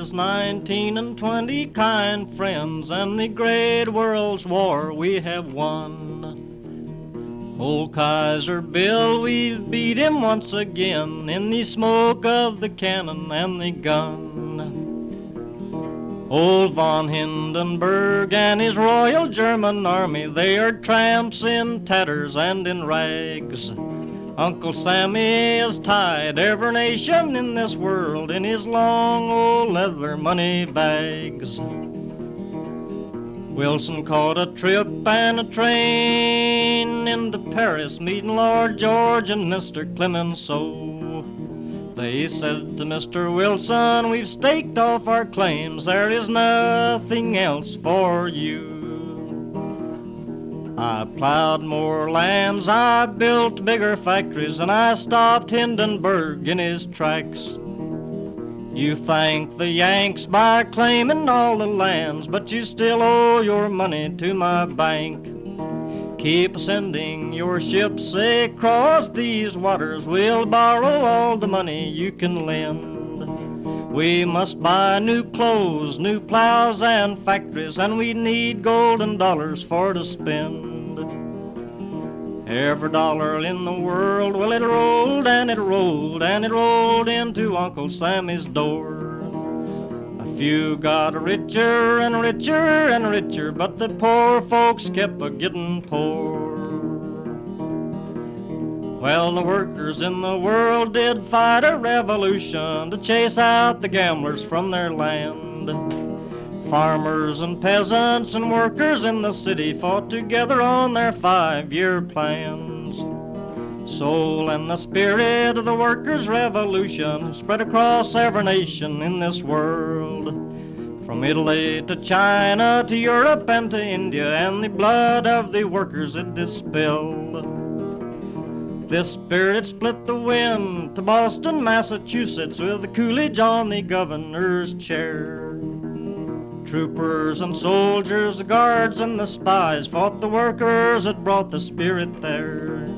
is 19 and 20 kind friends, and the great world's war we have won. Old Kaiser Bill, we've beat him once again in the smoke of the cannon and the gun. Old von Hindenburg and his Royal German Army, they are tramps in tatters and in rags. Uncle Sammy has tied every nation in this world in his long old leather money bags. Wilson caught a trip and a train into Paris, meeting Lord George and Mr. Clemenceau. They said to Mr. Wilson, we've staked off our claims, there is nothing else for you. I plowed more lands, I built bigger factories, and I stopped Hindenburg in his tracks. You thank the Yanks by claiming all the lands, but you still owe your money to my bank. Keep sending your ships across these waters, we'll borrow all the money you can lend. We must buy new clothes, new plows and factories, and we need golden dollars for to spend. Every dollar in the world, well, it rolled and it rolled and it rolled into Uncle Sammy's door. A few got richer and richer and richer, but the poor folks kept a-getting poor. Well, the workers in the world did fight a revolution to chase out the gamblers from their land. Farmers and peasants and workers in the city fought together on their 5-year plans. Soul and the spirit of the workers' revolution spread across every nation in this world. From Italy to China to Europe and to India, and the blood of the workers it did spill. This spirit split the wind to Boston, Massachusetts, with the Coolidge on the governor's chair. Troopers and soldiers, the guards and the spies fought the workers that brought the spirit there.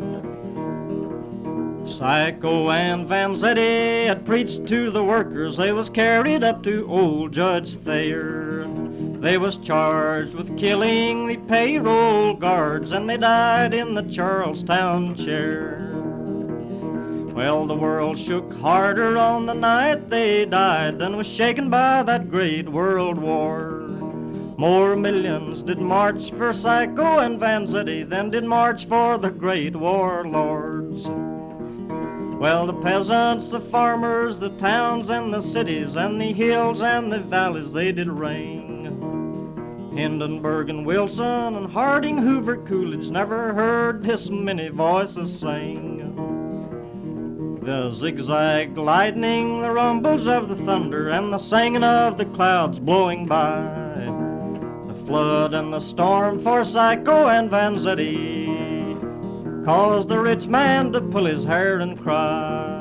Psycho and Vanzetti had preached to the workers, they was carried up to old Judge Thayer. They was charged with killing the payroll guards, and they died in the Charlestown chair. Well, the world shook harder on the night they died than was shaken by that great world war. More millions did march for Psycho and Vanzetti than did march for the great warlords. Well, the peasants, the farmers, the towns and the cities, and the hills and the valleys, they did ring. Hindenburg and Wilson and Harding, Hoover, Coolidge never heard this many voices sing. The zigzag lightning, the rumbles of the thunder, and the singing of the clouds blowing by. The flood and the storm for Psycho and Vanzetti caused the rich man to pull his hair and cry.